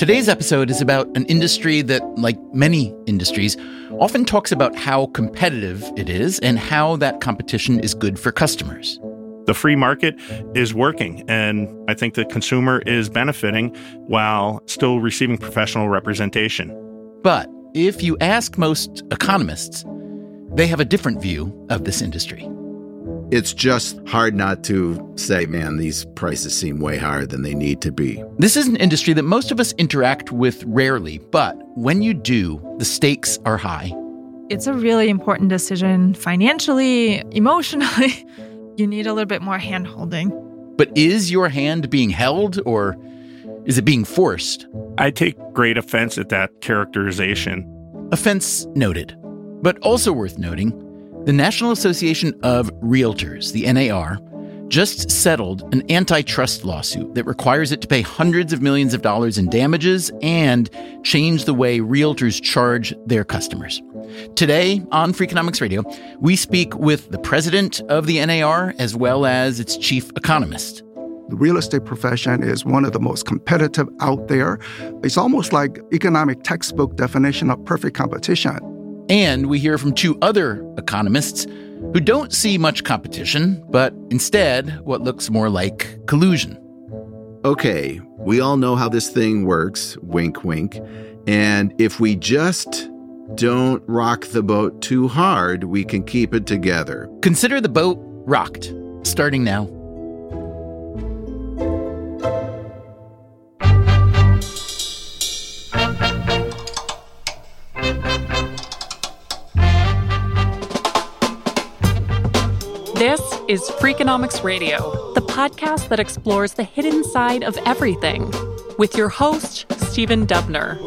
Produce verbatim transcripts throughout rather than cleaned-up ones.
Today's episode is about an industry that, like many industries, often talks about how competitive it is and how that competition is good for customers. The free market is working, and I think the consumer is benefiting while still receiving professional representation. But if you ask most economists, they have a different view of this industry. It's just hard not to say, man, these prices seem way higher than they need to be. This is an industry that most of us interact with rarely, but when you do, the stakes are high. It's a really important decision financially, emotionally. You need a little bit more hand-holding. But is your hand being held, or is it being forced? I take great offense at that characterization. Offense noted. But also worth noting, the National Association of Realtors, the N A R, just settled an antitrust lawsuit that requires it to pay hundreds of millions of dollars in damages and change the way realtors charge their customers. Today on Freakonomics Radio, we speak with the president of the N A R as well as its chief economist. The real estate profession is one of the most competitive out there. It's almost like economic textbook definition of perfect competition. And we hear from two other economists who don't see much competition, but instead what looks more like collusion. Okay, we all know how this thing works, wink, wink. And if we just don't rock the boat too hard, we can keep it together. Consider the boat rocked, starting now. This is Freakonomics Radio, the podcast that explores the hidden side of everything, with your host, Stephen Dubner.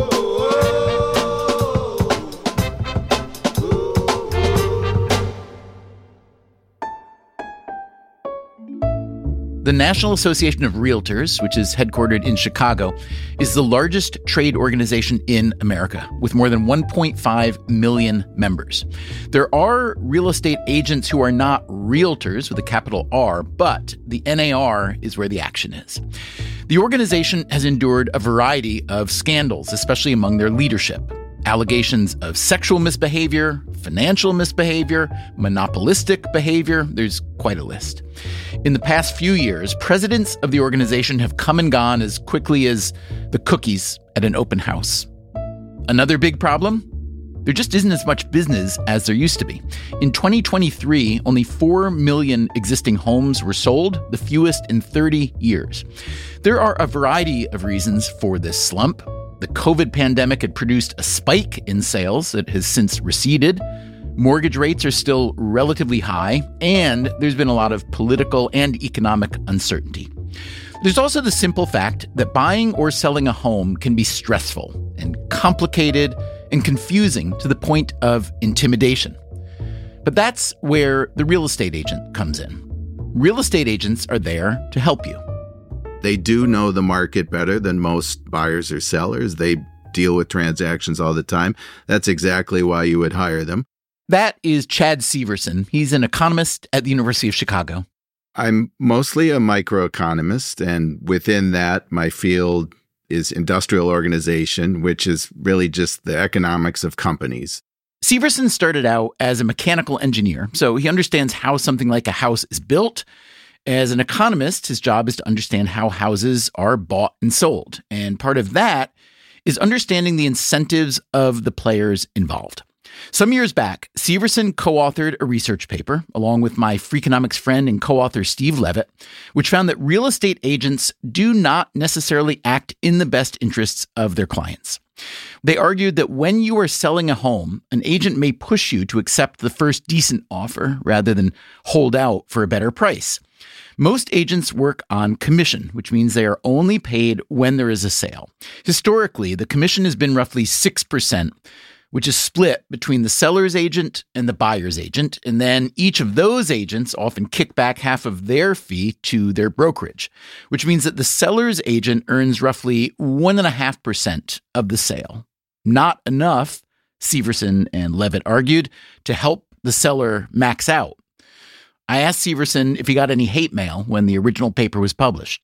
The National Association of Realtors, which is headquartered in Chicago, is the largest trade organization in America, with more than one point five million members. There are real estate agents who are not realtors with a capital R, but the N A R is where the action is. The organization has endured a variety of scandals, especially among their leadership. Allegations of sexual misbehavior, financial misbehavior, monopolistic behavior. There's quite a list. In the past few years, presidents of the organization have come and gone as quickly as the cookies at an open house. Another big problem? There just isn't as much business as there used to be. In twenty twenty-three, only four million existing homes were sold, the fewest in thirty years. There are a variety of reasons for this slump. The COVID pandemic had produced a spike in sales that has since receded. Mortgage rates are still relatively high, and there's been a lot of political and economic uncertainty. There's also the simple fact that buying or selling a home can be stressful and complicated and confusing to the point of intimidation. But that's where the real estate agent comes in. Real estate agents are there to help you. They do know the market better than most buyers or sellers. They deal with transactions all the time. That's exactly why you would hire them. That is Chad Severson. He's an economist at the University of Chicago. I'm mostly a microeconomist, and within that, my field is industrial organization, which is really just the economics of companies. Severson started out as a mechanical engineer, so he understands how something like a house is built. As an economist, his job is to understand how houses are bought and sold. And part of that is understanding the incentives of the players involved. Some years back, Severson co-authored a research paper, along with my Freakonomics friend and co-author Steve Levitt, which found that real estate agents do not necessarily act in the best interests of their clients. They argued that when you are selling a home, an agent may push you to accept the first decent offer rather than hold out for a better price. Most agents work on commission, which means they are only paid when there is a sale. Historically, the commission has been roughly six percent, which is split between the seller's agent and the buyer's agent, and then each of those agents often kick back half of their fee to their brokerage, which means that the seller's agent earns roughly one point five percent of the sale. Not enough, Severson and Levitt argued, to help the seller max out. I asked Severson if he got any hate mail when the original paper was published.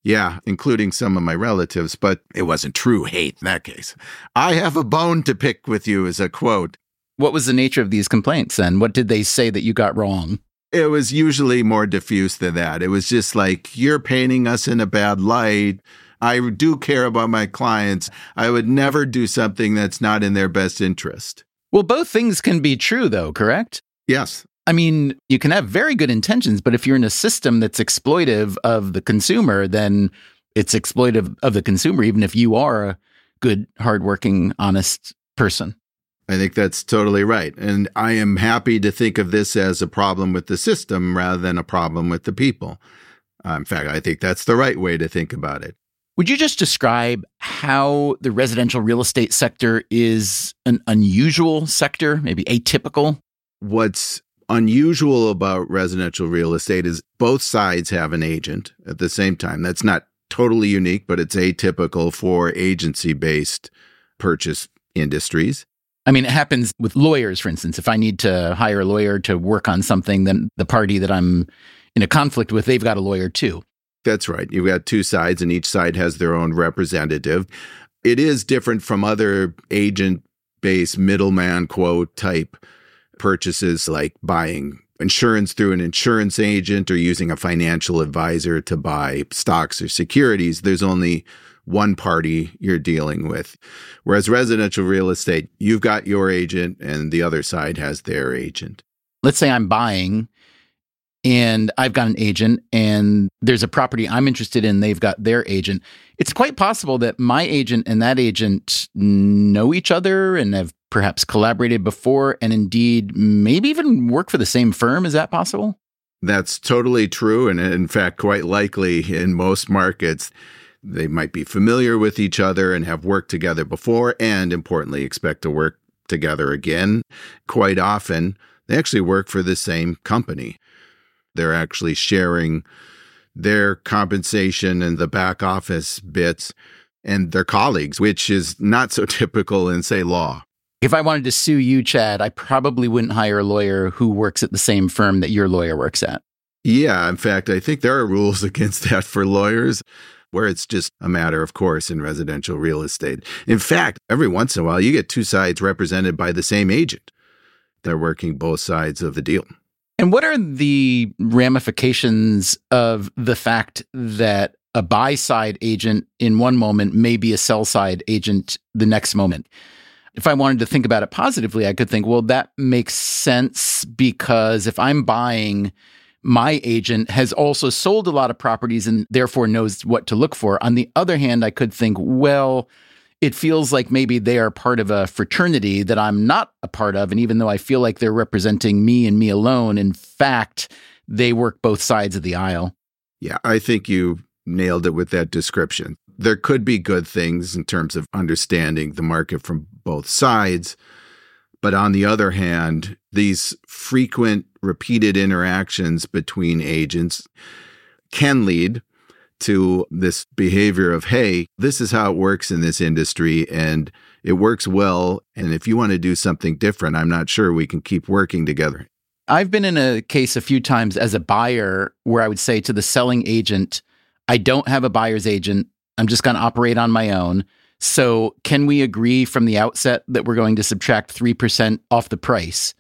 Yeah, including some of my relatives, but it wasn't true hate in that case. I have a bone to pick with you is a quote. What was the nature of these complaints then? What did they say that you got wrong? It was usually more diffuse than that. It was just like, you're painting us in a bad light. I do care about my clients. I would never do something that's not in their best interest. Well, both things can be true, though, correct? Yes. I mean, you can have very good intentions, but if you're in a system that's exploitive of the consumer, then it's exploitive of the consumer, even if you are a good, hardworking, honest person. I think that's totally right. And I am happy to think of this as a problem with the system rather than a problem with the people. Uh, in fact, I think that's the right way to think about it. Would you just describe how the residential real estate sector is an unusual sector, maybe atypical? What's unusual about residential real estate is both sides have an agent at the same time. That's not totally unique, but it's atypical for agency-based purchase industries. I mean, it happens with lawyers, for instance. If I need to hire a lawyer to work on something, then the party that I'm in a conflict with, they've got a lawyer too. That's right. You've got two sides, and each side has their own representative. It is different from other agent-based middleman quote type purchases, like buying insurance through an insurance agent or using a financial advisor to buy stocks or securities. There's only one party you're dealing with. Whereas residential real estate, you've got your agent and the other side has their agent. Let's say I'm buying and I've got an agent and there's a property I'm interested in, they've got their agent. It's quite possible that my agent and that agent know each other and have perhaps collaborated before and indeed maybe even work for the same firm. Is that possible? That's totally true. And in fact, quite likely in most markets, they might be familiar with each other and have worked together before and, importantly, expect to work together again. Quite often, they actually work for the same company. They're actually sharing their compensation and the back office bits and their colleagues, which is not so typical in, say, law. If I wanted to sue you, Chad, I probably wouldn't hire a lawyer who works at the same firm that your lawyer works at. Yeah, in fact, I think there are rules against that for lawyers, where it's just a matter of course in residential real estate. In fact, every once in a while, you get two sides represented by the same agent. They're working both sides of the deal. And what are the ramifications of the fact that a buy-side agent in one moment may be a sell-side agent the next moment? If I wanted to think about it positively, I could think, well, that makes sense because if I'm buying, my agent has also sold a lot of properties and therefore knows what to look for. On the other hand, I could think, well, it feels like maybe they are part of a fraternity that I'm not a part of. And even though I feel like they're representing me and me alone, in fact, they work both sides of the aisle. Yeah, I think you nailed it with that description. There could be good things in terms of understanding the market from both sides. But on the other hand, these frequent, repeated interactions between agents can lead to this behavior of, hey, this is how it works in this industry, and it works well. And if you want to do something different, I'm not sure we can keep working together. I've been in a case a few times as a buyer where I would say to the selling agent, I don't have a buyer's agent. I'm just going to operate on my own. So can we agree from the outset that we're going to subtract three percent off the price?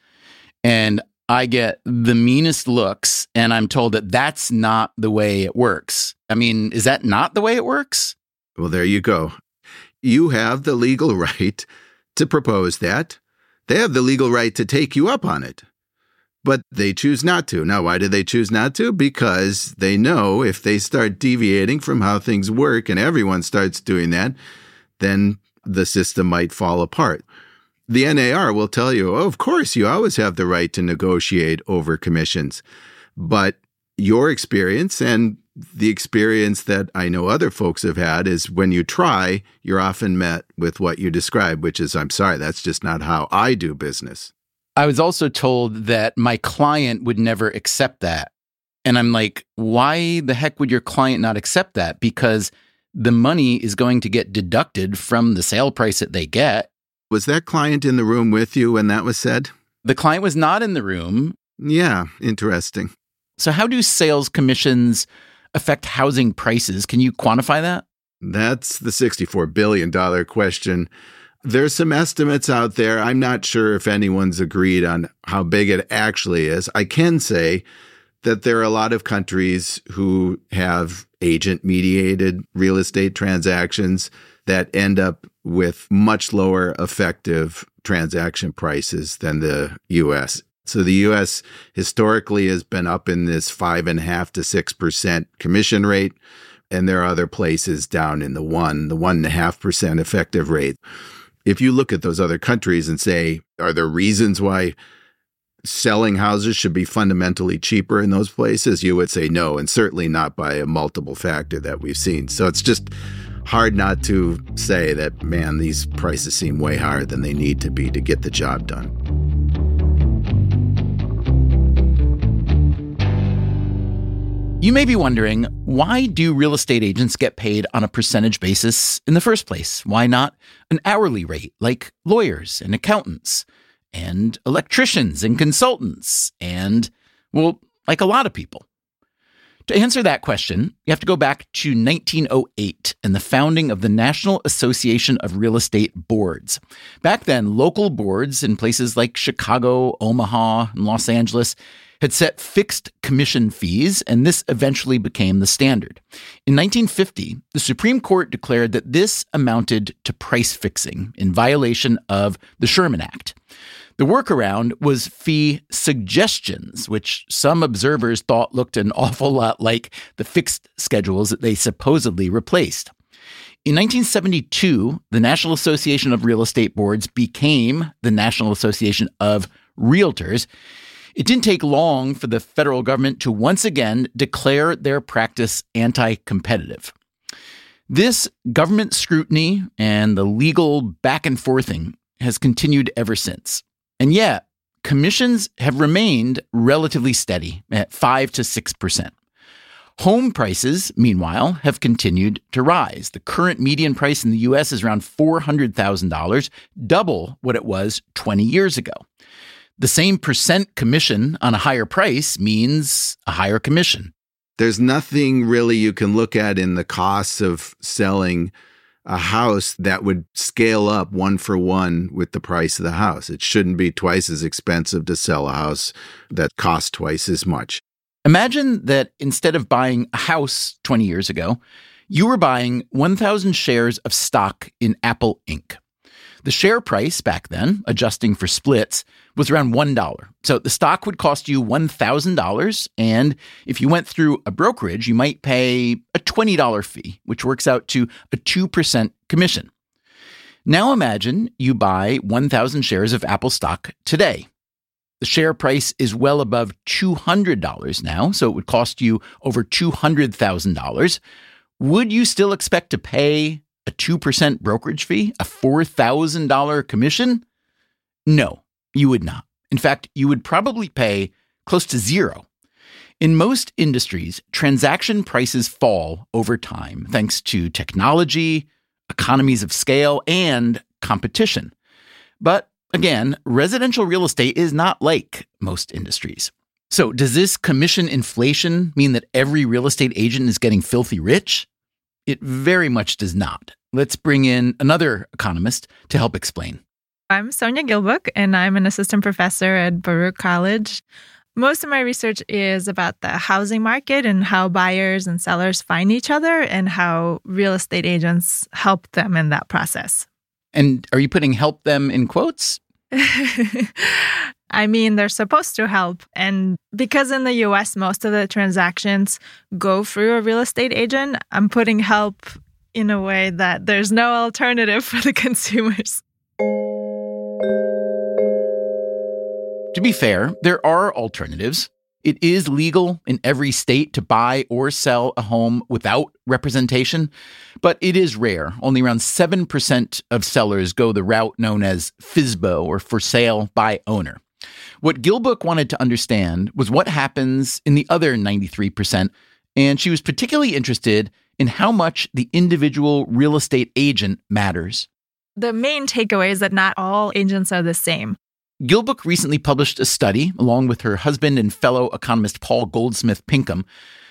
And I get the meanest looks and I'm told that that's not the way it works. I mean, is that not the way it works? Well, there you go. You have the legal right to propose that. They have the legal right to take you up on it. But they choose not to. Now, why do they choose not to? Because they know if they start deviating from how things work and everyone starts doing that, then the system might fall apart. The N A R will tell you, oh, of course, you always have the right to negotiate over commissions. But your experience and the experience that I know other folks have had is when you try, you're often met with what you describe, which is, I'm sorry, that's just not how I do business. I was also told that my client would never accept that. And I'm like, why the heck would your client not accept that? Because the money is going to get deducted from the sale price that they get. Was that client in the room with you when that was said? The client was not in the room. Yeah, interesting. So how do sales commissions affect housing prices? Can you quantify that? That's the sixty-four billion dollars question. There's some estimates out there. I'm not sure if anyone's agreed on how big it actually is. I can say that there are a lot of countries who have agent-mediated real estate transactions that end up with much lower effective transaction prices than the U S. So the U S historically has been up in this five and a half to six percent commission rate, and there are other places down in the one, the one and a half percent effective rate. If you look at those other countries and say, are there reasons why selling houses should be fundamentally cheaper in those places? You would say no, and certainly not by a multiple factor that we've seen. So it's just hard not to say that, man, these prices seem way higher than they need to be to get the job done. You may be wondering, why do real estate agents get paid on a percentage basis in the first place? Why not an hourly rate like lawyers and accountants and electricians and consultants and, well, like a lot of people? To answer that question, you have to go back to nineteen oh eight and the founding of the National Association of Real Estate Boards. Back then, local boards in places like Chicago, Omaha, and Los Angeles had set fixed commission fees, and this eventually became the standard. In nineteen fifty, the Supreme Court declared that this amounted to price fixing in violation of the Sherman Act. The workaround was fee suggestions, which some observers thought looked an awful lot like the fixed schedules that they supposedly replaced. In nineteen seventy-two, the National Association of Real Estate Boards became the National Association of Realtors. It didn't take long for the federal government to once again declare their practice anti-competitive. This government scrutiny and the legal back and forthing has continued ever since. And yet, commissions have remained relatively steady at five to six percent. Home prices, meanwhile, have continued to rise. The current median price in the U S is around four hundred thousand dollars, double what it was twenty years ago. The same percent commission on a higher price means a higher commission. There's nothing really you can look at in the costs of selling a house that would scale up one for one with the price of the house. It shouldn't be twice as expensive to sell a house that costs twice as much. Imagine that instead of buying a house twenty years ago, you were buying one thousand shares of stock in Apple Incorporated. The share price back then, adjusting for splits, was around one dollar. So the stock would cost you one thousand dollars, and if you went through a brokerage, you might pay a twenty dollars fee, which works out to a two percent commission. Now imagine you buy one thousand shares of Apple stock today. The share price is well above two hundred dollars now, so it would cost you over two hundred thousand dollars. Would you still expect to pay a two percent brokerage fee, a four thousand dollars commission? No, you would not. In fact, you would probably pay close to zero. In most industries, transaction prices fall over time thanks to technology, economies of scale, and competition. But again, residential real estate is not like most industries. So does this commission inflation mean that every real estate agent is getting filthy rich? It very much does not. Let's bring in another economist to help explain. I'm Sonia Gilbook, and I'm an assistant professor at Baruch College. Most of my research is about the housing market and how buyers and sellers find each other and how real estate agents help them in that process. And are you putting help them in quotes? I mean, they're supposed to help. And because in the U S, most of the transactions go through a real estate agent, I'm putting help in a way that there's no alternative for the consumers. To be fair, there are alternatives. It is legal in every state to buy or sell a home without representation, but it is rare. Only around seven percent of sellers go the route known as F S B O, or for sale by owner. What Gilbook wanted to understand was what happens in the other ninety-three percent, and she was particularly interested in how much the individual real estate agent matters. The main takeaway is that not all agents are the same. Gilbook recently published a study, along with her husband and fellow economist Paul Goldsmith Pinkham,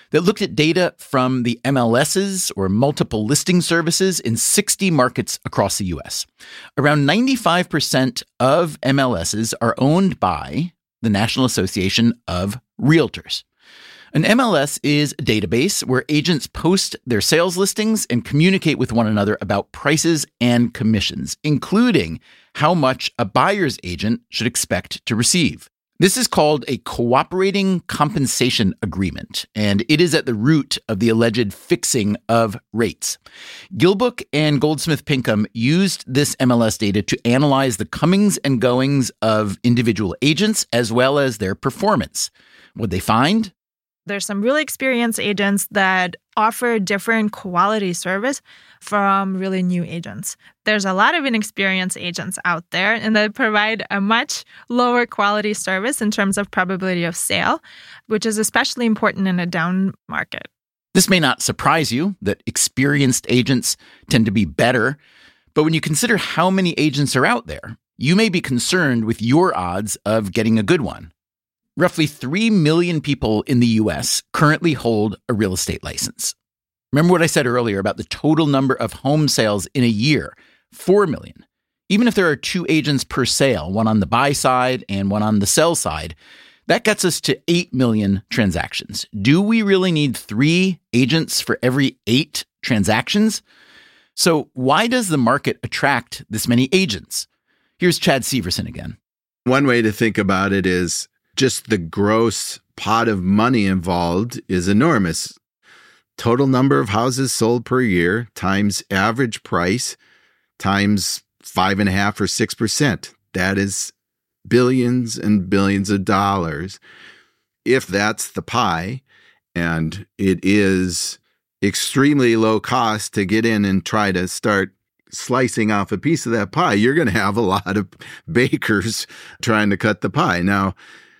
that looked at data from the M L Ss, or multiple listing services, in sixty markets across the U S. Around ninety-five percent of M L Ss are owned by the National Association of Realtors. An M L S is a database where agents post their sales listings and communicate with one another about prices and commissions, including how much a buyer's agent should expect to receive. This is called a cooperating compensation agreement, and it is at the root of the alleged fixing of rates. Gilbook and Goldsmith Pinkham used this M L S data to analyze the comings and goings of individual agents as well as their performance. What'd they find? There's some really experienced agents that offer different quality service from really new agents. There's a lot of inexperienced agents out there, and they provide a much lower quality service in terms of probability of sale, which is especially important in a down market. This may not surprise you that experienced agents tend to be better, but when you consider how many agents are out there, you may be concerned with your odds of getting a good one. Roughly three million people in the U S currently hold a real estate license. Remember what I said earlier about the total number of home sales in a year? four million. Even if there are two agents per sale, one on the buy side and one on the sell side, that gets us to eight million transactions. Do we really need three agents for every eight transactions? So why does the market attract this many agents? Here's Chad Severson again. One way to think about it is just the gross pot of money involved is enormous. Total number of houses sold per year times average price times five and a half or six percent. That is billions and billions of dollars. If that's the pie, and it is extremely low cost to get in and try to start slicing off a piece of that pie, you're going to have a lot of bakers trying to cut the pie. Now,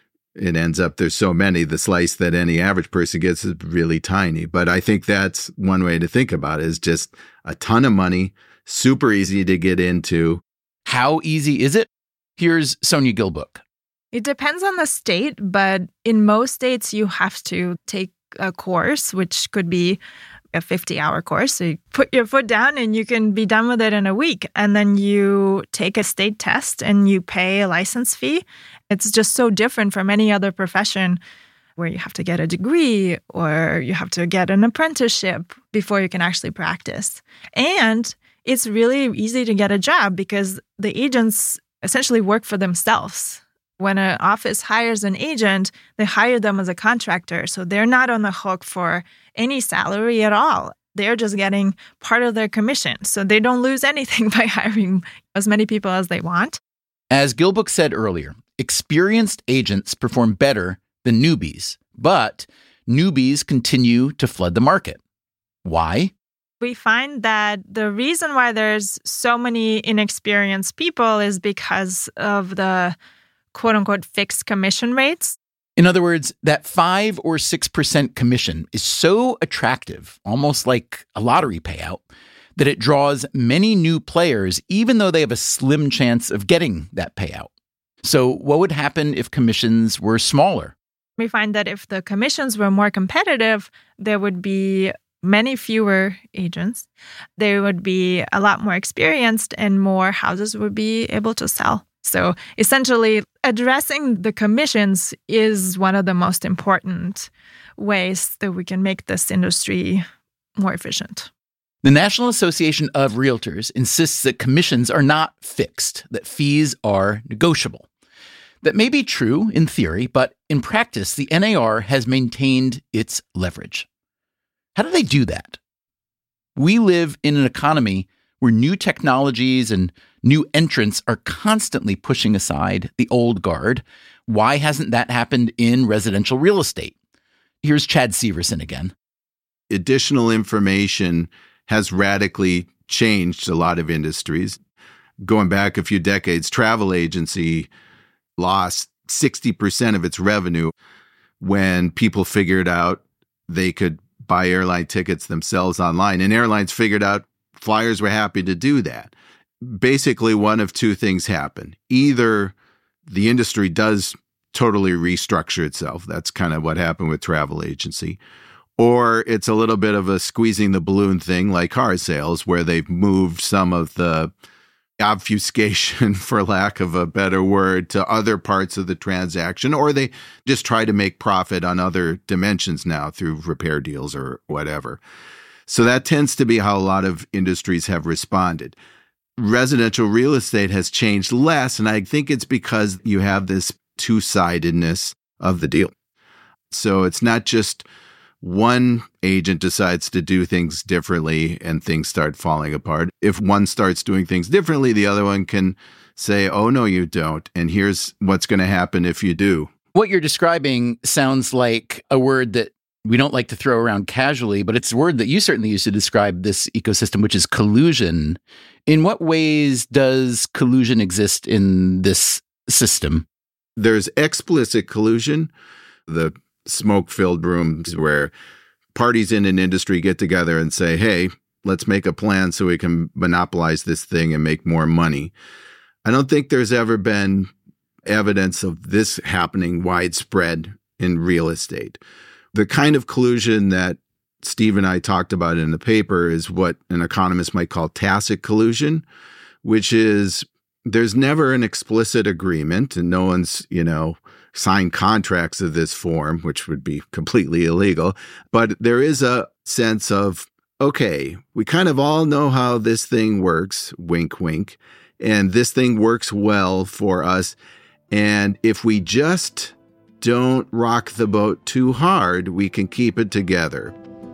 it ends up there's so many, the slice that any average person gets is really tiny. But I think that's one way to think about it, is just a ton of money, super easy to get into. How easy is it? Here's Sonia Gilbook. It depends on the state, but in most states, you have to take a course, which could be a fifty-hour course. So you put your foot down and you can be done with it in a week. And then you take a state test and you pay a license fee. It's just so different from any other profession where you have to get a degree or you have to get an apprenticeship before you can actually practice. And it's really easy to get a job because the agents essentially work for themselves. When an office hires an agent, they hire them as a contractor. So they're not on the hook for any salary at all. They're just getting part of their commission. So they don't lose anything by hiring as many people as they want. As Gilbook said earlier, experienced agents perform better than newbies, but newbies continue to flood the market. Why? We find that the reason why there's so many inexperienced people is because of the quote-unquote fixed commission rates. In other words, that five or six percent commission is so attractive, almost like a lottery payout, that it draws many new players, even though they have a slim chance of getting that payout. So what would happen if commissions were smaller? We find that if the commissions were more competitive, there would be many fewer agents. They would be a lot more experienced and more houses would be able to sell. So essentially, addressing the commissions is one of the most important ways that we can make this industry more efficient. The National Association of Realtors insists that commissions are not fixed, that fees are negotiable. That may be true in theory, but in practice, the N A R has maintained its leverage. How do they do that? We live in an economy where new technologies and new entrants are constantly pushing aside the old guard. Why hasn't that happened in residential real estate? Here's Chad Severson again. Additional information has radically changed a lot of industries. Going back a few decades, travel agency lost sixty percent of its revenue when people figured out they could buy airline tickets themselves online. And airlines figured out flyers were happy to do that. Basically, one of two things happen. Either the industry does totally restructure itself. That's kind of what happened with travel agency. Or it's a little bit of a squeezing the balloon thing like car sales, where they've moved some of the obfuscation, for lack of a better word, to other parts of the transaction, or they just try to make profit on other dimensions now through repair deals or whatever. So that tends to be how a lot of industries have responded. Residential real estate has changed less, and I think it's because you have this two-sidedness of the deal. So it's not just one agent decides to do things differently and things start falling apart. If one starts doing things differently, the other one can say, oh, no, you don't. And here's what's going to happen if you do. What you're describing sounds like a word that we don't like to throw around casually, but it's a word that you certainly use to describe this ecosystem, which is collusion. In what ways does collusion exist in this system? There's explicit collusion. The smoke-filled rooms where parties in an industry get together and say, hey, let's make a plan so we can monopolize this thing and make more money. I don't think there's ever been evidence of this happening widespread in real estate. The kind of collusion that Steve and I talked about in the paper is what an economist might call tacit collusion, which is there's never an explicit agreement and no one's, you know, sign contracts of this form, which would be completely illegal. But there is a sense of, okay, we kind of all know how this thing works, wink, wink, and this thing works well for us. And if we just don't rock the boat too hard, we can keep it together.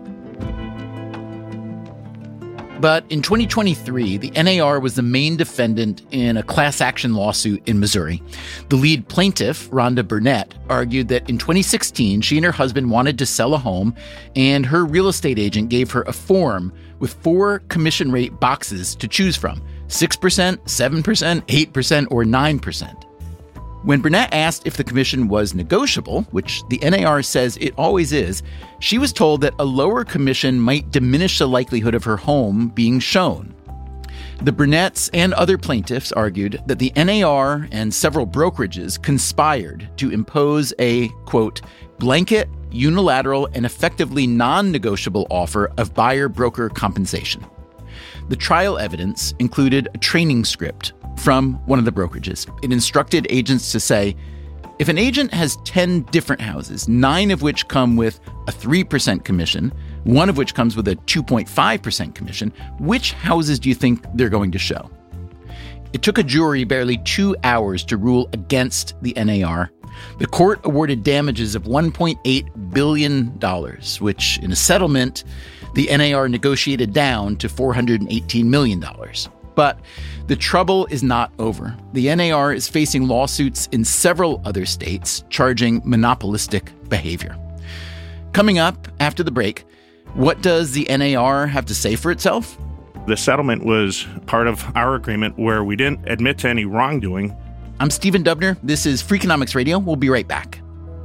But in twenty twenty-three, the N A R was the main defendant in a class action lawsuit in Missouri. The lead plaintiff, Rhonda Burnett, argued that in twenty sixteen, she and her husband wanted to sell a home, and her real estate agent gave her a form with four commission rate boxes to choose from: six percent, seven percent, eight percent, or nine percent. When Burnett asked if the commission was negotiable, which the N A R says it always is, she was told that a lower commission might diminish the likelihood of her home being shown. The Burnetts and other plaintiffs argued that the N A R and several brokerages conspired to impose a, quote, blanket, unilateral, and effectively non-negotiable offer of buyer-broker compensation. The trial evidence included a training script from one of the brokerages. It instructed agents to say, if an agent has ten different houses, nine of which come with a three percent commission, one of which comes with a two point five percent commission, which houses do you think they're going to show? It took a jury barely two hours to rule against the N A R. The court awarded damages of one point eight billion dollars, which in a settlement, the N A R negotiated down to four hundred eighteen million dollars. But the trouble is not over. The N A R is facing lawsuits in several other states charging monopolistic behavior. Coming up after the break, what does the N A R have to say for itself? The settlement was part of our agreement where we didn't admit to any wrongdoing. I'm Stephen Dubner. This is Freakonomics Radio. We'll be right back.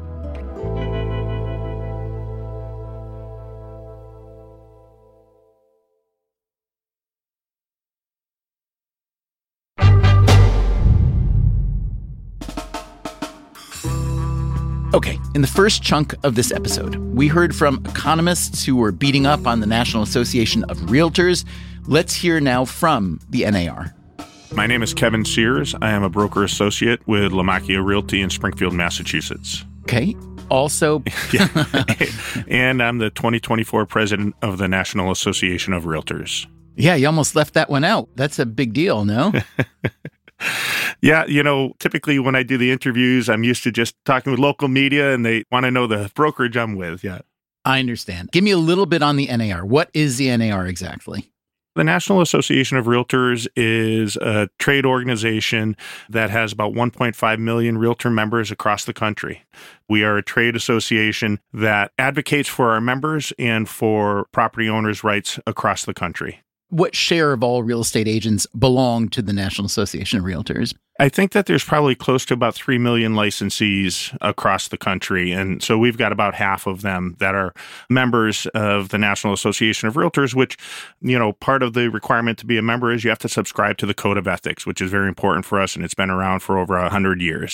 Okay, in the first chunk of this episode, we heard from economists who were beating up on the National Association of Realtors. Let's hear now from the N A R. My name is Kevin Sears. I am a broker associate with Lamacchia Realty in Springfield, Massachusetts. Okay. Also, yeah. And I'm the twenty twenty-four president of the National Association of Realtors. Yeah, you almost left that one out. That's a big deal, no? Yeah, you know, typically when I do the interviews, I'm used to just talking with local media and they want to know the brokerage I'm with. Yeah. I understand. Give me a little bit on the N A R. What is the N A R exactly? The National Association of Realtors is a trade organization that has about one point five million realtor members across the country. We are a trade association that advocates for our members and for property owners' rights across the country. What share of all real estate agents belong to the National Association of Realtors? I think that there's probably close to about three million licensees across the country. And so we've got about half of them that are members of the National Association of Realtors, which, you know, part of the requirement to be a member is you have to subscribe to the Code of Ethics, which is very important for us. And it's been around for over one hundred years.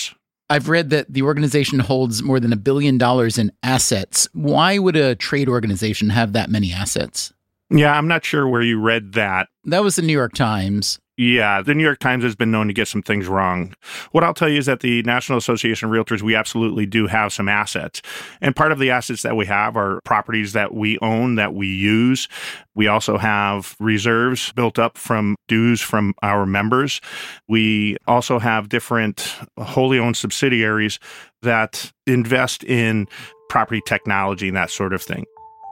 I've read that the organization holds more than a billion dollars in assets. Why would a trade organization have that many assets? Yeah, I'm not sure where you read that. That was the New York Times. Yeah, the New York Times has been known to get some things wrong. What I'll tell you is that the National Association of Realtors, we absolutely do have some assets. And part of the assets that we have are properties that we own, that we use. We also have reserves built up from dues from our members. We also have different wholly owned subsidiaries that invest in property technology and that sort of thing.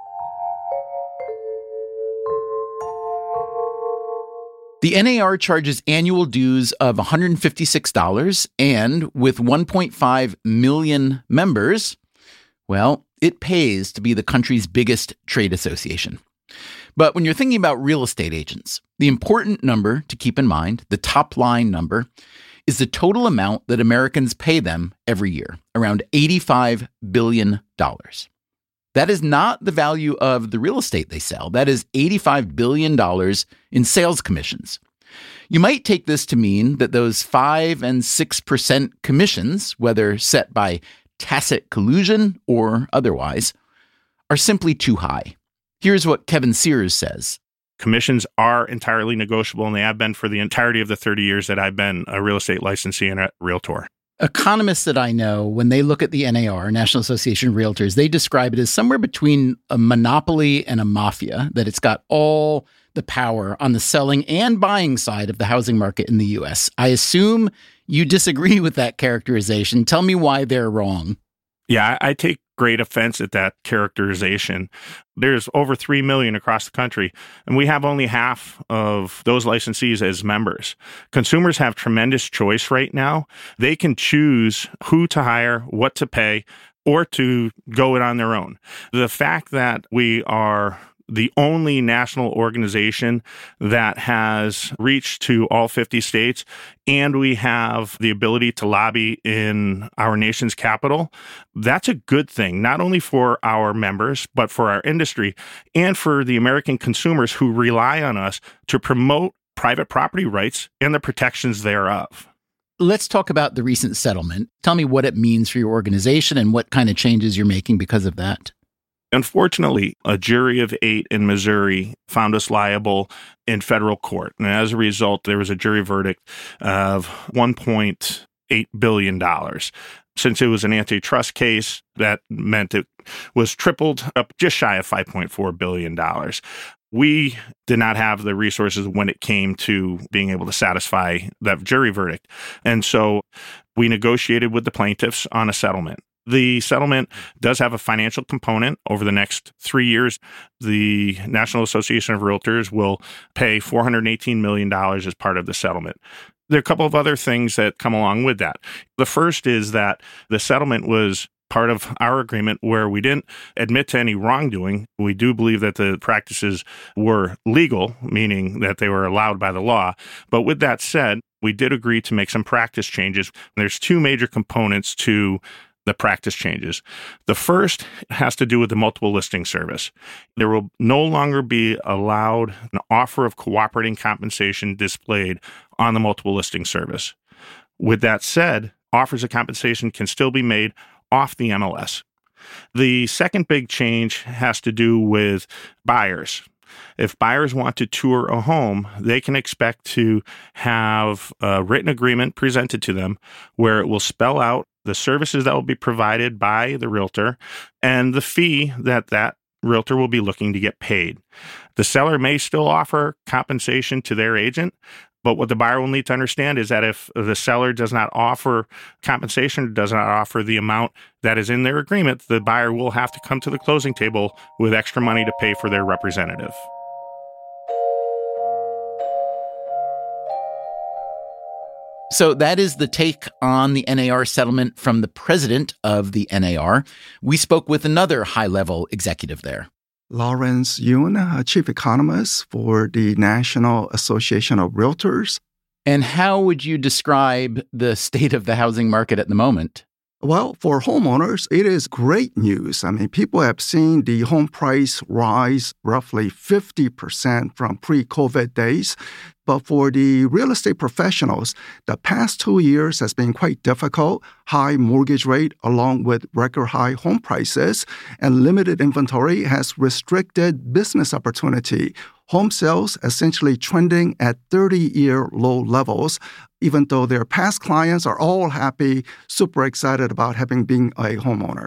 The N A R charges annual dues of one hundred fifty-six dollars, and with one point five million members, well, it pays to be the country's biggest trade association. But when you're thinking about real estate agents, the important number to keep in mind, the top line number, is the total amount that Americans pay them every year, around eighty-five billion dollars. That is not the value of the real estate they sell. That is eighty-five billion dollars in sales commissions. You might take this to mean that those five and six percent commissions, whether set by tacit collusion or otherwise, are simply too high. Here's what Kevin Sears says. Commissions are entirely negotiable, and they have been for the entirety of the thirty years that I've been a real estate licensee and a realtor. Economists that I know, when they look at the N A R, National Association of Realtors, they describe it as somewhere between a monopoly and a mafia, that it's got all the power on the selling and buying side of the housing market in the U S. I assume you disagree with that characterization. Tell me why they're wrong. Yeah, I take great offense at that characterization. There's over three million across the country, and we have only half of those licensees as members. Consumers have tremendous choice right now. They can choose who to hire, what to pay, or to go it on their own. The fact that we are the only national organization that has reached to all fifty states, and we have the ability to lobby in our nation's capital, that's a good thing, not only for our members, but for our industry and for the American consumers who rely on us to promote private property rights and the protections thereof. Let's talk about the recent settlement. Tell me what it means for your organization and what kind of changes you're making because of that. Unfortunately, a jury of eight in Missouri found us liable in federal court. And as a result, there was a jury verdict of one point eight billion dollars. Since it was an antitrust case, that meant it was tripled up just shy of five point four billion dollars. We did not have the resources when it came to being able to satisfy that jury verdict. And so we negotiated with the plaintiffs on a settlement. The settlement does have a financial component. Over the next three years, the National Association of Realtors will pay four hundred eighteen million dollars as part of the settlement. There are a couple of other things that come along with that. The first is that the settlement was part of our agreement where we didn't admit to any wrongdoing. We do believe that the practices were legal, meaning that they were allowed by the law. But with that said, we did agree to make some practice changes. There's two major components to the practice changes. The first has to do with the multiple listing service. There will no longer be allowed an offer of cooperating compensation displayed on the multiple listing service. With that said, offers of compensation can still be made off the M L S. The second big change has to do with buyers. If buyers want to tour a home, they can expect to have a written agreement presented to them where it will spell out the services that will be provided by the realtor and the fee that that realtor will be looking to get paid. The seller may still offer compensation to their agent, but what the buyer will need to understand is that if the seller does not offer compensation, does not offer the amount that is in their agreement, the buyer will have to come to the closing table with extra money to pay for their representative. So that is the take on the N A R settlement from the president of the N A R. We spoke with another high-level executive there. Lawrence Yun, chief economist for the National Association of Realtors. And how would you describe the state of the housing market at the moment? Well, for homeowners, it is great news. I mean, people have seen the home price rise roughly fifty percent from pre-COVID days. But for the real estate professionals, the past two years has been quite difficult. High mortgage rate along with record high home prices and limited inventory has restricted business opportunity. Home sales essentially trending at thirty-year low levels, even though their past clients are all happy, super excited about having been a homeowner.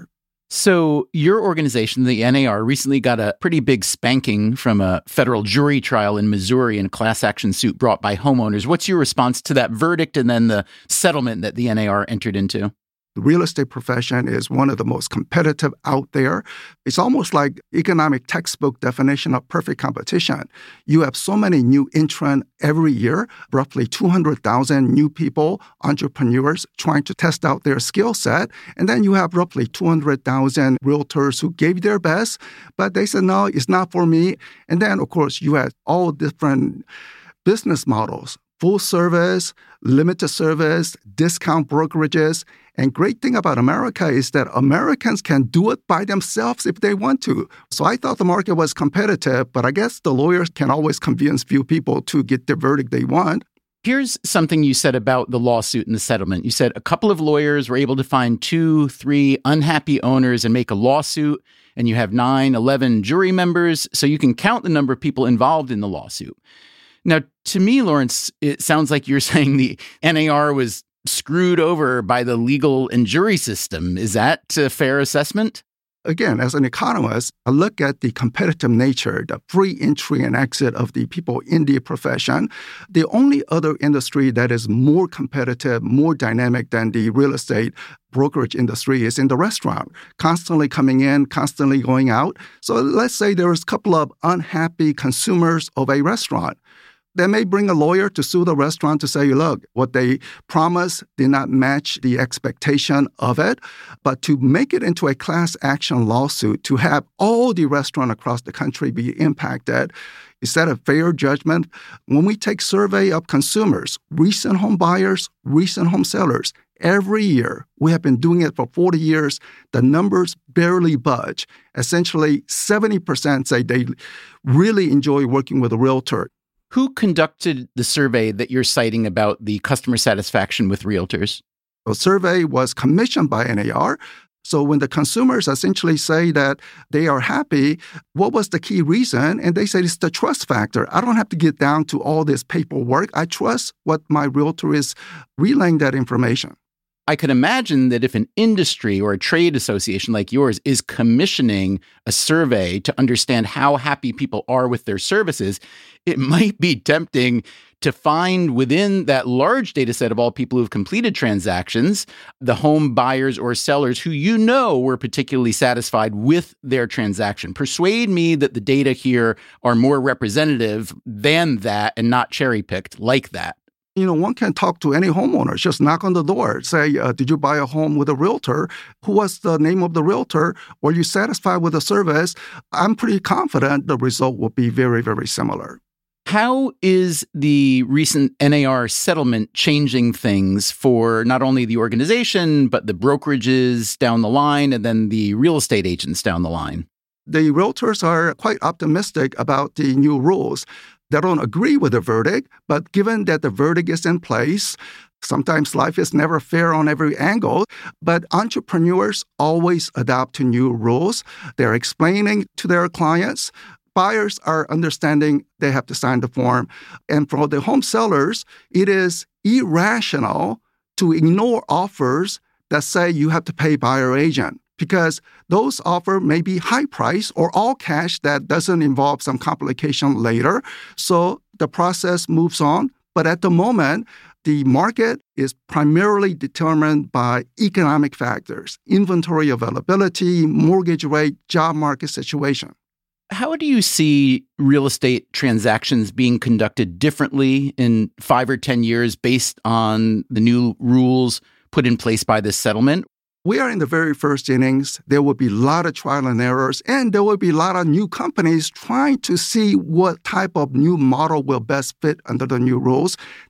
So your organization, the N A R, recently got a pretty big spanking from a federal jury trial in Missouri in a class action suit brought by homeowners. What's your response to that verdict and then the settlement that the N A R entered into? The real estate profession is one of the most competitive out there. It's almost like economic textbook definition of perfect competition. You have so many new entrants every year, roughly two hundred thousand new people, entrepreneurs trying to test out their skill set. And then you have roughly two hundred thousand realtors who gave their best, but they said, no, it's not for me. And then, of course, you have all different business models, full service, limited service, discount brokerages. And great thing about America is that Americans can do it by themselves if they want to. So I thought the market was competitive, but I guess the lawyers can always convince few people to get the verdict they want. Here's something you said about the lawsuit and the settlement. You said a couple of lawyers were able to find two, three unhappy owners and make a lawsuit, and you have nine, eleven jury members, so you can count the number of people involved in the lawsuit. Now, to me, Lawrence, it sounds like you're saying the N A R was screwed over by the legal and jury system. Is that a fair assessment? Again, as an economist, I look at the competitive nature, the free entry and exit of the people in the profession. The only other industry that is more competitive, more dynamic than the real estate brokerage industry is in the restaurant, constantly coming in, constantly going out. So let's say there is a couple of unhappy consumers of a restaurant. They may bring a lawyer to sue the restaurant to say, look, what they promised did not match the expectation of it. But to make it into a class action lawsuit, to have all the restaurants across the country be impacted, is that a fair judgment? When we take survey of consumers, recent home buyers, recent home sellers, every year, we have been doing it for forty years, the numbers barely budge. Essentially, seventy percent say they really enjoy working with a realtor. Who conducted the survey that you're citing about the customer satisfaction with realtors? The survey was commissioned by N A R. So when the consumers essentially say that they are happy, what was the key reason? And they say it's the trust factor. I don't have to get down to all this paperwork. I trust what my realtor is relaying that information. I could imagine that if an industry or a trade association like yours is commissioning a survey to understand how happy people are with their services, it might be tempting to find within that large data set of all people who've completed transactions, the home buyers or sellers who you know were particularly satisfied with their transaction. Persuade me that the data here are more representative than that and not cherry-picked like that. You know, one can talk to any homeowner, just knock on the door, say, uh, did you buy a home with a realtor? Who was the name of the realtor? Were you satisfied with the service? I'm pretty confident the result will be very, very similar. How is the recent N A R settlement changing things for not only the organization, but the brokerages down the line and then the real estate agents down the line? The realtors are quite optimistic about the new rules. They don't agree with the verdict, but given that the verdict is in place, sometimes life is never fair on every angle, but entrepreneurs always adapt to new rules. They're explaining to their clients. Buyers are understanding they have to sign the form. And for the home sellers, it is irrational to ignore offers that say you have to pay buyer agent, because those offers may be high price or all cash that doesn't involve some complication later. So the process moves on. But at the moment, the market is primarily determined by economic factors, inventory availability, mortgage rate, job market situation. How do you see real estate transactions being conducted differently in five or ten years based on the new rules put in place by this settlement? We are in the very first innings. There will be a lot of trial and errors, and there will be a lot of new companies trying to see what type of new model will best fit under the new rules.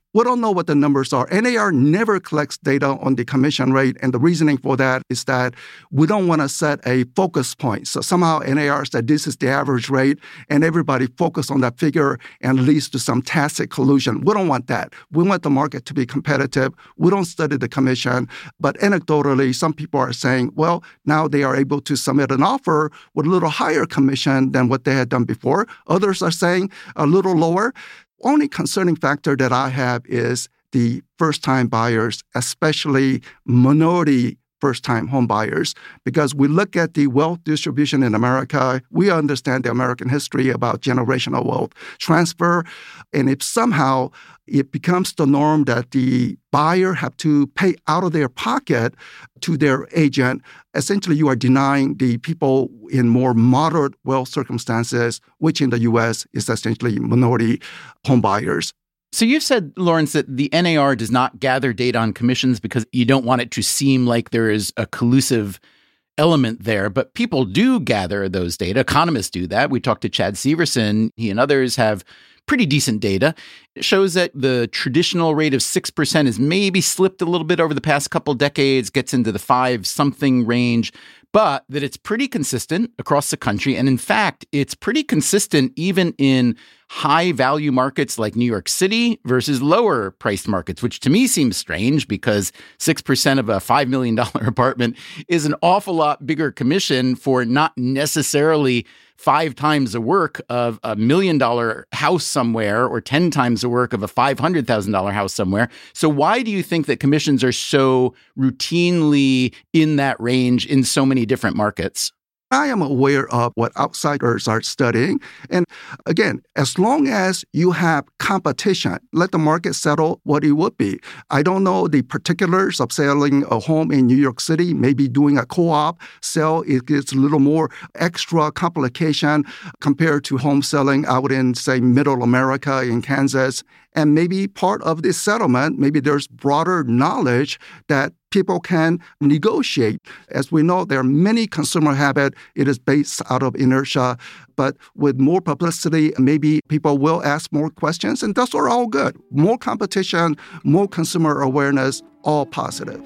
We don't know what the numbers are. N A R never collects data on the commission rate, and the reasoning for that is that we don't want to set a focus point. So somehow N A R said this is the average rate, and everybody focus on that figure and leads to some tacit collusion. We don't want that. We want the market to be competitive. We don't study the commission, but anecdotally, some people are saying, well, now they are able to submit an offer with a little higher commission than what they had done before. Others are saying a little lower. Only concerning factor that I have is the first-time buyers, especially minority first-time home buyers, because we look at the wealth distribution in America, we understand the American history about generational wealth transfer, and if somehow it becomes the norm that the buyer have to pay out of their pocket to their agent, essentially you are denying the people in more moderate wealth circumstances, which in the U S is essentially minority home buyers. So you've said, Lawrence, that the N A R does not gather data on commissions because you don't want it to seem like there is a collusive element there, but people do gather those data. Economists do that. We talked to Chad Severson. He and others have pretty decent data. It shows that the traditional rate of six percent has maybe slipped a little bit over the past couple decades, gets into the five-something range, but that it's pretty consistent across the country. And in fact, it's pretty consistent even in high-value markets like New York City versus lower-priced markets, which to me seems strange because six percent of a five million dollars apartment is an awful lot bigger commission for not necessarily five times the work of a million dollar house somewhere or ten times the work of a five hundred thousand dollars house somewhere. So why do you think that commissions are so routinely in that range in so many different markets? I am aware of what outsiders are studying. And again, as long as you have competition, let the market settle what it would be. I don't know the particulars of selling a home in New York City. Maybe doing a co-op sale, it gets a little more extra complication compared to home selling out in, say, middle America in Kansas. And maybe part of this settlement, maybe there's broader knowledge that people can negotiate. As we know, there are many consumer habits. It is based out of inertia. But with more publicity, maybe people will ask more questions, and those are all good. More competition, more consumer awareness, all positive.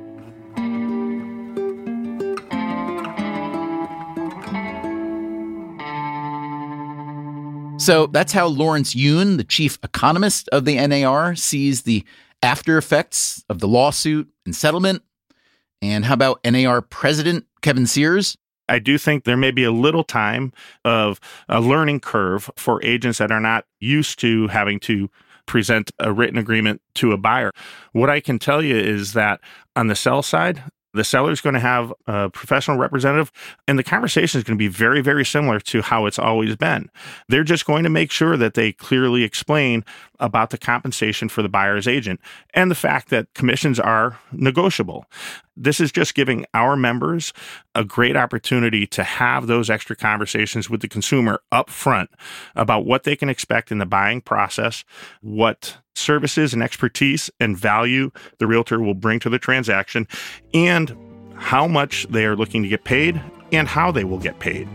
So that's how Lawrence Yun, the chief economist of the N A R, sees the after effects of the lawsuit and settlement. And how about N A R president Kevin Sears? I do think there may be a little time of a learning curve for agents that are not used to having to present a written agreement to a buyer. What I can tell you is that on the sell side, the seller is going to have a professional representative, and the conversation is going to be very, very similar to how it's always been. They're just going to make sure that they clearly explain about the compensation for the buyer's agent and the fact that commissions are negotiable. This is just giving our members a great opportunity to have those extra conversations with the consumer up front about what they can expect in the buying process, what services and expertise and value the realtor will bring to the transaction, and how much they are looking to get paid and how they will get paid.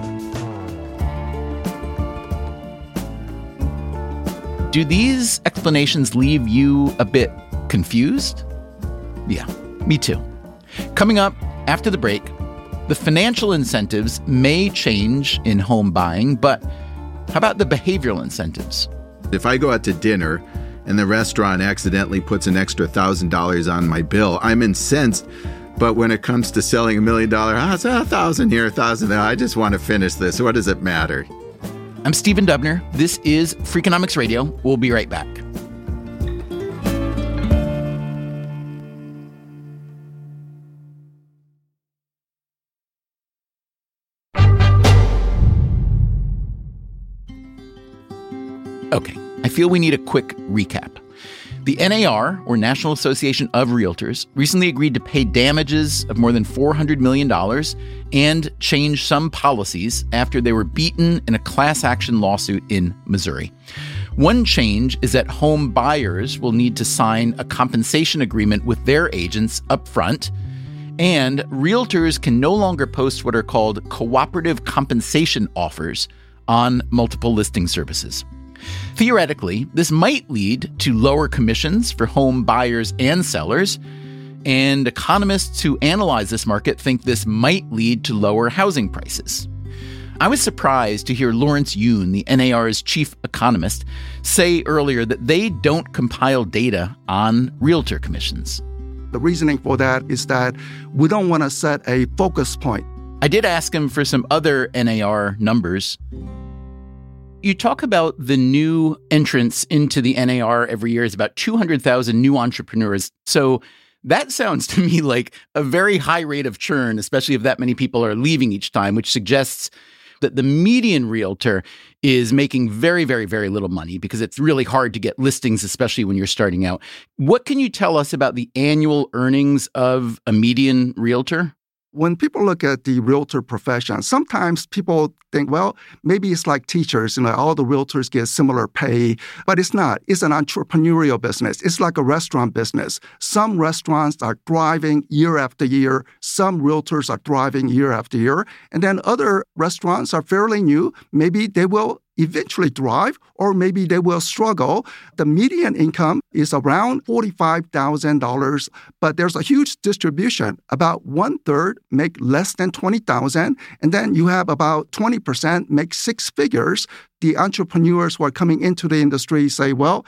Do these explanations leave you a bit confused? Yeah, me too. Coming up after the break, the financial incentives may change in home buying, but how about the behavioral incentives? If I go out to dinner and the restaurant accidentally puts an extra one thousand dollars on my bill, I'm incensed. But when it comes to selling a million dollar house, a thousand here, a thousand there, I just want to finish this. What does it matter? I'm Stephen Dubner. This is Freakonomics Radio. We'll be right back. Okay, I feel we need a quick recap. The N A R, or National Association of Realtors, recently agreed to pay damages of more than four hundred million dollars and change some policies after they were beaten in a class action lawsuit in Missouri. One change is that home buyers will need to sign a compensation agreement with their agents up front, and realtors can no longer post what are called cooperative compensation offers on multiple listing services. Theoretically, this might lead to lower commissions for home buyers and sellers, and economists who analyze this market think this might lead to lower housing prices. I was surprised to hear Lawrence Yun, the N A R's chief economist, say earlier that they don't compile data on realtor commissions. The reasoning for that is that we don't want to set a focus point. I did ask him for some other N A R numbers. You talk about the new entrants into the N A R every year is about two hundred thousand new entrepreneurs. So that sounds to me like a very high rate of churn, especially if that many people are leaving each time, which suggests that the median realtor is making very, very, very little money because it's really hard to get listings, especially when you're starting out. What can you tell us about the annual earnings of a median realtor? When people look at the realtor profession, sometimes people think, well, maybe it's like teachers, you know, all the realtors get similar pay, but it's not. It's an entrepreneurial business. It's like a restaurant business. Some restaurants are thriving year after year. Some realtors are thriving year after year. And then other restaurants are fairly new. Maybe they will eventually thrive, or maybe they will struggle. The median income is around forty-five thousand dollars, but there's a huge distribution. About one-third make less than twenty thousand dollars, and then you have about twenty percent make six figures. The entrepreneurs who are coming into the industry say, well,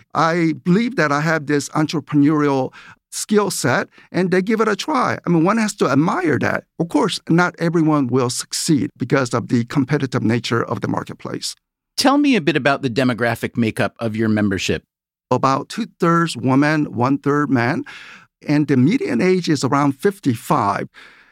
I believe that I have this entrepreneurial skill set, and they give it a try. I mean, one has to admire that. Of course, not everyone will succeed because of the competitive nature of the marketplace. Tell me a bit about the demographic makeup of your membership. About two-thirds women, one-third men, and the median age is around fifty-five.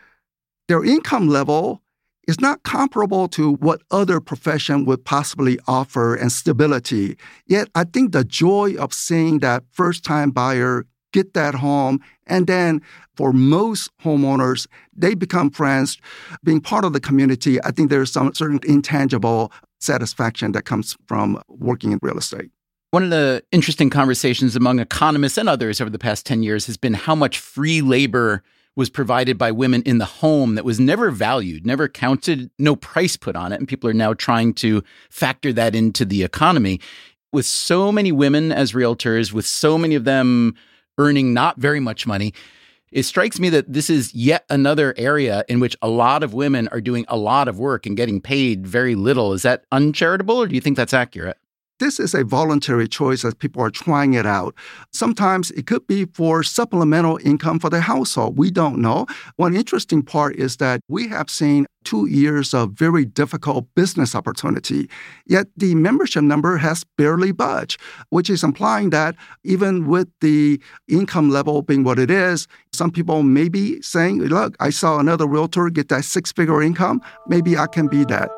Their income level is not comparable to what other profession would possibly offer and stability. Yet, I think the joy of seeing that first-time buyer get that home, and then for most homeowners, they become friends, being part of the community. I think there's some certain intangible satisfaction that comes from working in real estate. One of the interesting conversations among economists and others over the past ten years has been how much free labor was provided by women in the home that was never valued, never counted, no price put on it. And people are now trying to factor that into the economy. With so many women as realtors, with so many of them earning not very much money, it strikes me that this is yet another area in which a lot of women are doing a lot of work and getting paid very little. Is that uncharitable, or do you think that's accurate? This is a voluntary choice as people are trying it out. Sometimes it could be for supplemental income for the household. We don't know. One interesting part is that we have seen two years of very difficult business opportunity, yet the membership number has barely budged, which is implying that even with the income level being what it is, some people may be saying, look, I saw another realtor get that six-figure income. Maybe I can be that.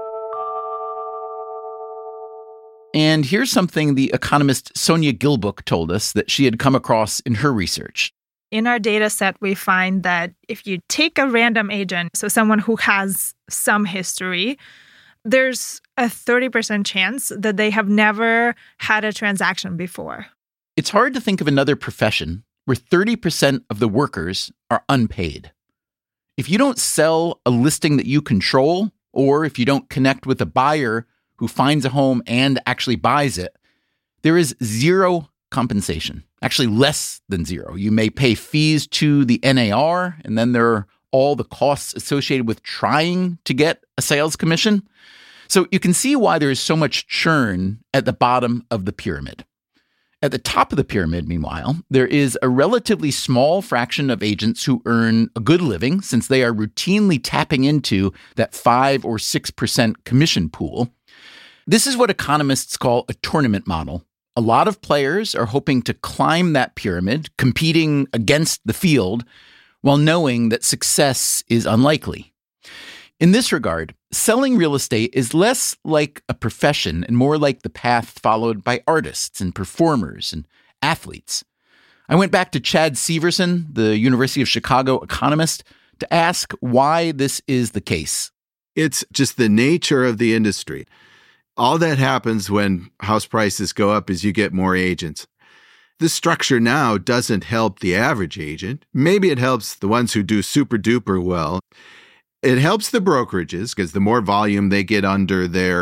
And here's something the economist Sonia Gilbook told us that she had come across in her research. In our data set, we find that if you take a random agent, so someone who has some history, there's a thirty percent chance that they have never had a transaction before. It's hard to think of another profession where thirty percent of the workers are unpaid. If you don't sell a listing that you control, or if you don't connect with a buyer who finds a home and actually buys it, there is zero compensation, actually less than zero. You may pay fees to the N A R, and then there are all the costs associated with trying to get a sales commission. So you can see why there is so much churn at the bottom of the pyramid. At the top of the pyramid, meanwhile, there is a relatively small fraction of agents who earn a good living, since they are routinely tapping into that five or six percent commission pool. This is what economists call a tournament model. A lot of players are hoping to climb that pyramid, competing against the field, while knowing that success is unlikely. In this regard, selling real estate is less like a profession and more like the path followed by artists and performers and athletes. I went back to Chad Severson, the University of Chicago economist, to ask why this is the case. It's just the nature of the industry. All that happens when house prices go up is you get more agents. This structure now doesn't help the average agent. Maybe it helps the ones who do super duper well. It helps the brokerages because the more volume they get under their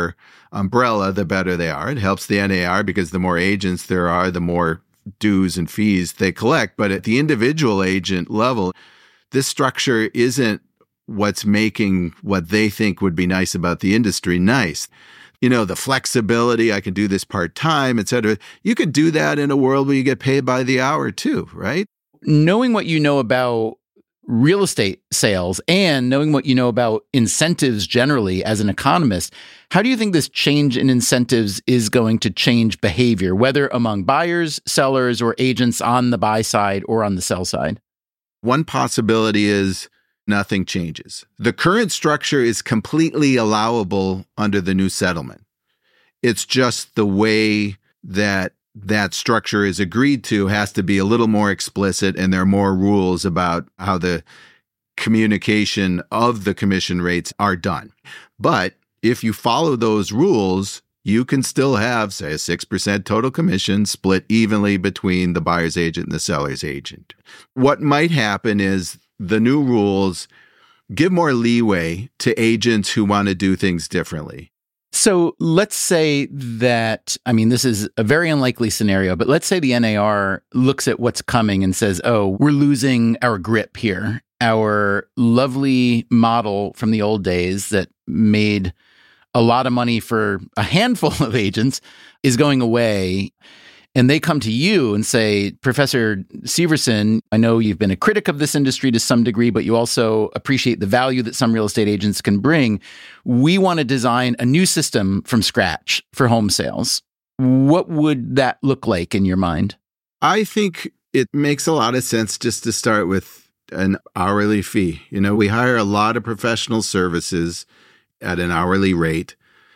umbrella, the better they are. It helps the N A R because the more agents there are, the more dues and fees they collect. But at the individual agent level, this structure isn't what's making what they think would be nice about the industry nice. You know, the flexibility, I can do this part-time, et cetera. You could do that in a world where you get paid by the hour too, right? Knowing what you know about real estate sales and knowing what you know about incentives generally as an economist, how do you think this change in incentives is going to change behavior, whether among buyers, sellers, or agents on the buy side or on the sell side? One possibility is nothing changes. The current structure is completely allowable under the new settlement. It's just the way that that structure is agreed to has to be a little more explicit, and there are more rules about how the communication of the commission rates are done. But if you follow those rules, you can still have, say, a six percent total commission split evenly between the buyer's agent and the seller's agent. What might happen is the new rules give more leeway to agents who want to do things differently. So let's say that, I mean, this is a very unlikely scenario, but let's say the N A R looks at what's coming and says, oh, we're losing our grip here. Our lovely model from the old days that made a lot of money for a handful of agents is going away. And they come to you and say, Professor Severson, I know you've been a critic of this industry to some degree, but you also appreciate the value that some real estate agents can bring. We want to design a new system from scratch for home sales. What would that look like in your mind? I think it makes a lot of sense just to start with an hourly fee. You know, we hire a lot of professional services at an hourly rate,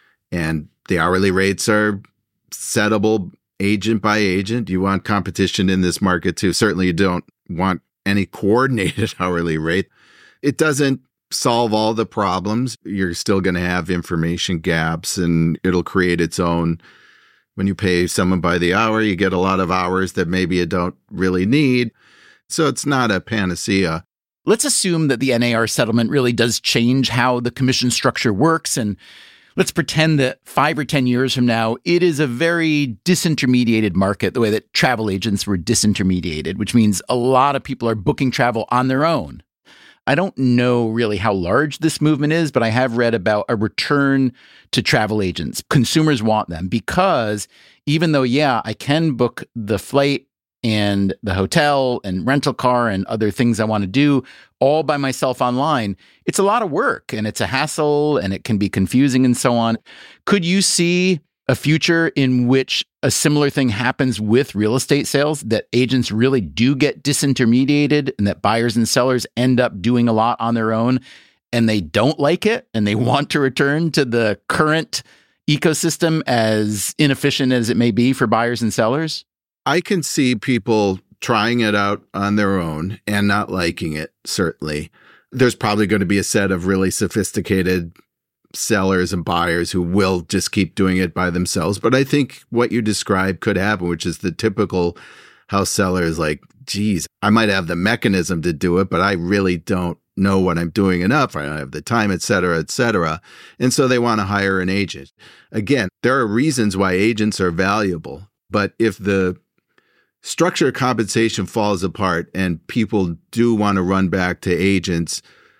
and the hourly rates are settable agent by agent. You want competition in this market too. Certainly you don't want any coordinated hourly rate. It doesn't solve all the problems. You're still going to have information gaps, and it'll create its own. When you pay someone by the hour, you get a lot of hours that maybe you don't really need. So it's not a panacea. Let's assume that the N A R settlement really does change how the commission structure works, and let's pretend that five or ten years from now, it is a very disintermediated market, the way that travel agents were disintermediated, which means a lot of people are booking travel on their own. I don't know really how large this movement is, but I have read about a return to travel agents. Consumers want them because even though, yeah, I can book the flight and the hotel and rental car and other things I want to do all by myself online, it's a lot of work and it's a hassle and it can be confusing and so on. Could you see a future in which a similar thing happens with real estate sales, that agents really do get disintermediated and that buyers and sellers end up doing a lot on their own and they don't like it and they want to return to the current ecosystem, as inefficient as it may be for buyers and sellers? I can see people trying it out on their own and not liking it, certainly. There's probably going to be a set of really sophisticated sellers and buyers who will just keep doing it by themselves. But I think what you described could happen, which is the typical house seller is like, geez, I might have the mechanism to do it, but I really don't know what I'm doing enough. I don't have the time, et cetera, et cetera. And so they want to hire an agent. Again, there are reasons why agents are valuable. But if the structure of compensation falls apart and people do want to run back to agents,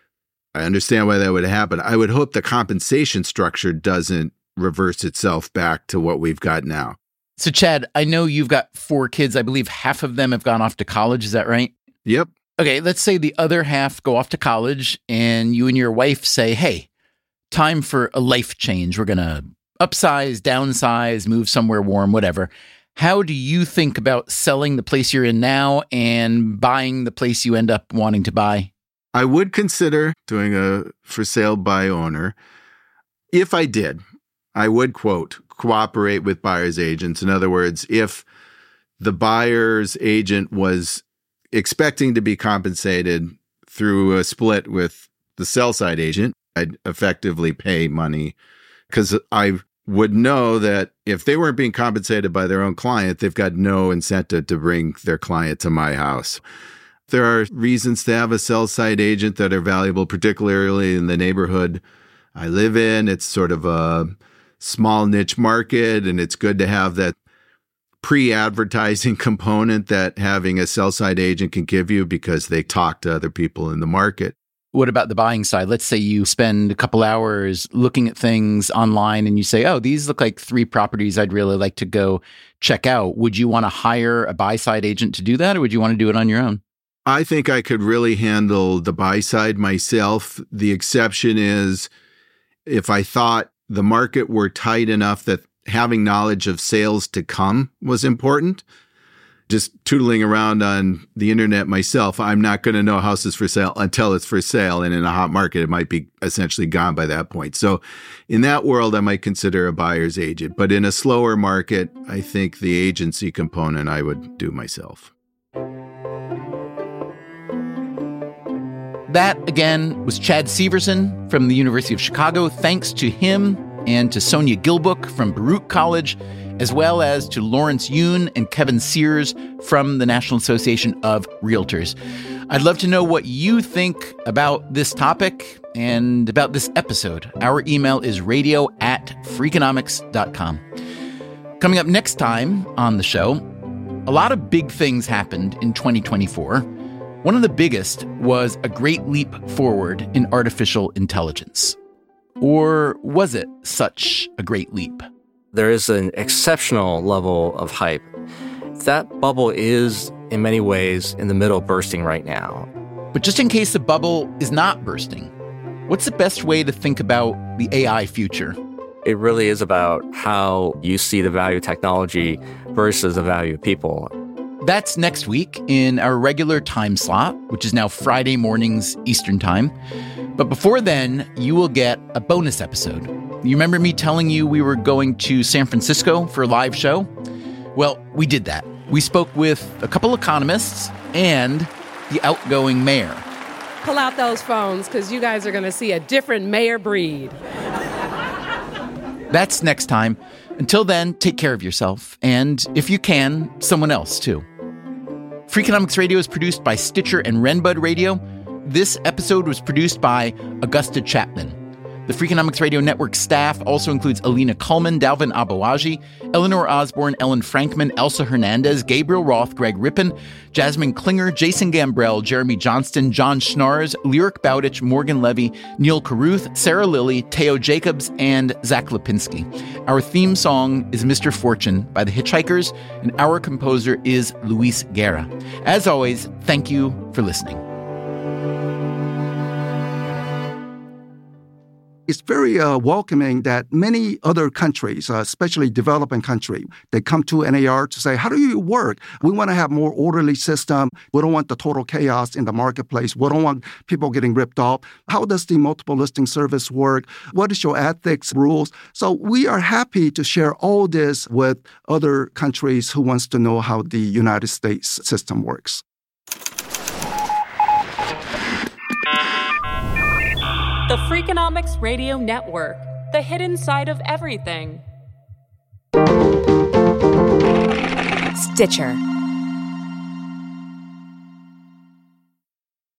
I understand why that would happen. I would hope the compensation structure doesn't reverse itself back to what we've got now. So, Chad, I know you've got four kids. I believe half of them have gone off to college. Is that right? Yep. Okay, let's say the other half go off to college and you and your wife say, hey, time for a life change. We're going to upsize, downsize, move somewhere warm, whatever. How do you think about selling the place you're in now and buying the place you end up wanting to buy? I would consider doing a for sale by owner. If I did, I would, quote, cooperate with buyer's agents. In other words, if the buyer's agent was expecting to be compensated through a split with the sell side agent, I'd effectively pay money because I would know that if they weren't being compensated by their own client, they've got no incentive to bring their client to my house. There are reasons to have a sell-side agent that are valuable, particularly in the neighborhood I live in. It's sort of a small niche market, and it's good to have that pre-advertising component that having a sell-side agent can give you because they talk to other people in the market. What about the buying side? Let's say you spend a couple hours looking at things online and you say, oh, these look like three properties I'd really like to go check out. Would you want to hire a buy-side agent to do that, or would you want to do it on your own? I think I could really handle the buy side myself. The exception is if I thought the market were tight enough that having knowledge of sales to come was important. Just tootling around on the internet myself, I'm not going to know houses for sale until it's for sale. And in a hot market, it might be essentially gone by that point. So in that world, I might consider a buyer's agent. But in a slower market, I think the agency component I would do myself. That, again, was Chad Severson from the University of Chicago. Thanks to him and to Sonia Gilbook from Baruch College, as well as to Lawrence Yoon and Kevin Sears from the National Association of Realtors. I'd love to know what you think about this topic and about this episode. Our email is radio at freakonomics dot com. Coming up next time on the show, a lot of big things happened in twenty twenty-four. One of the biggest was a great leap forward in artificial intelligence. Or was it such a great leap? There is an exceptional level of hype. That bubble is, in many ways, in the middle of bursting right now. But just in case the bubble is not bursting, what's the best way to think about the A I future? It really is about how you see the value of technology versus the value of people. That's next week in our regular time slot, which is now Friday mornings Eastern Time. But before then, you will get a bonus episode. You remember me telling you we were going to San Francisco for a live show? Well, we did that. We spoke with a couple economists and the outgoing mayor. Pull out those phones, because you guys are going to see a different mayor breed. That's next time. Until then, take care of yourself. And if you can, someone else too. Freakonomics Radio is produced by Stitcher and Renbud Radio. This episode was produced by Augusta Chapman. The Freakonomics Radio Network staff also includes Alina Kuhlman, Dalvin Abawaji, Eleanor Osborne, Ellen Frankman, Elsa Hernandez, Gabriel Roth, Greg Rippin, Jasmine Klinger, Jason Gambrell, Jeremy Johnston, John Schnars, Lyric Bowditch, Morgan Levy, Neil Carruth, Sarah Lilly, Teo Jacobs, and Zach Lipinski. Our theme song is Mister Fortune by The Hitchhikers, and our composer is Luis Guerra. As always, thank you for listening. It's very uh, welcoming that many other countries, uh, especially developing countries, they come to N A R to say, how do you work? We want to have more orderly system. We don't want the total chaos in the marketplace. We don't want people getting ripped off. How does the multiple listing service work? What is your ethics rules? So we are happy to share all this with other countries who wants to know how the United States system works. The Freakonomics Radio Network, the hidden side of everything. Stitcher.